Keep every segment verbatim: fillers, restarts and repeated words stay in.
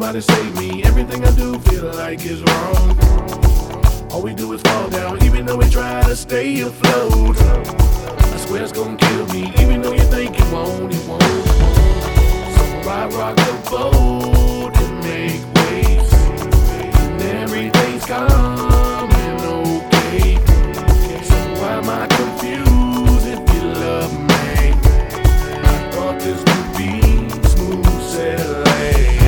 somebody save me. Everything I do feel like is wrong. All we do is fall down, even though we try to stay afloat. I swear it's gonna kill me, even though you think it won't, it won't. So I rock the boat and make waves, and everything's coming okay. So why am I confused if you love me? I thought this would be smooth sailing.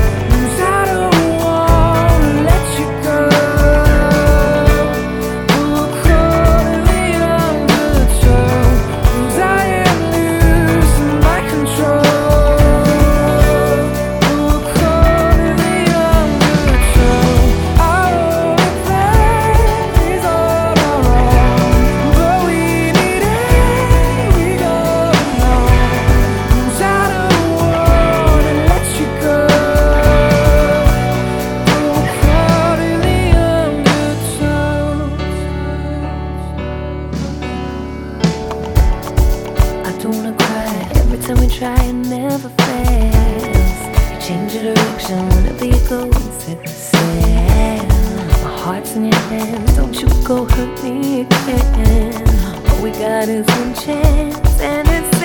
Don't wanna cry, every time we try it never fails. You change your direction whenever you go and set the sail. My heart's in your hands, don't you go hurt me again. All we got is one chance and it's